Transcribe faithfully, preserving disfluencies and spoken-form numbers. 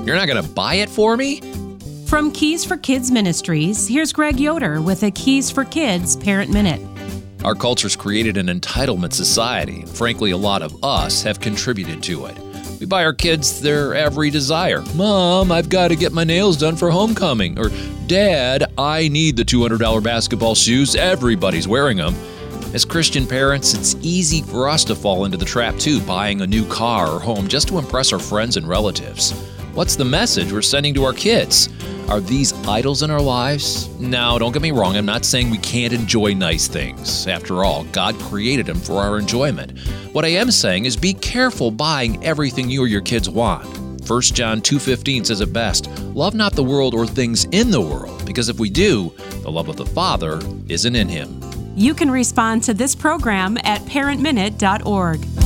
You're not going to buy it for me? From Keys for Kids Ministries, here's Greg Yoder with a Keys for Kids Parent Minute. Our culture's created an entitlement society. Frankly, a lot of us have contributed to it. We buy our kids their every desire. Mom, I've got to get my nails done for homecoming. Or, Dad, I need the two hundred dollars basketball shoes. Everybody's wearing them. As Christian parents, it's easy for us to fall into the trap too, buying a new car or home just to impress our friends and relatives. What's the message we're sending to our kids? Are these idols in our lives? No, don't get me wrong. I'm not saying we can't enjoy nice things. After all, God created them for our enjoyment. What I am saying is be careful buying everything you or your kids want. First John two fifteen says it best, love not the world or things in the world, because if we do, the love of the Father isn't in him. You can respond to this program at parent minute dot org.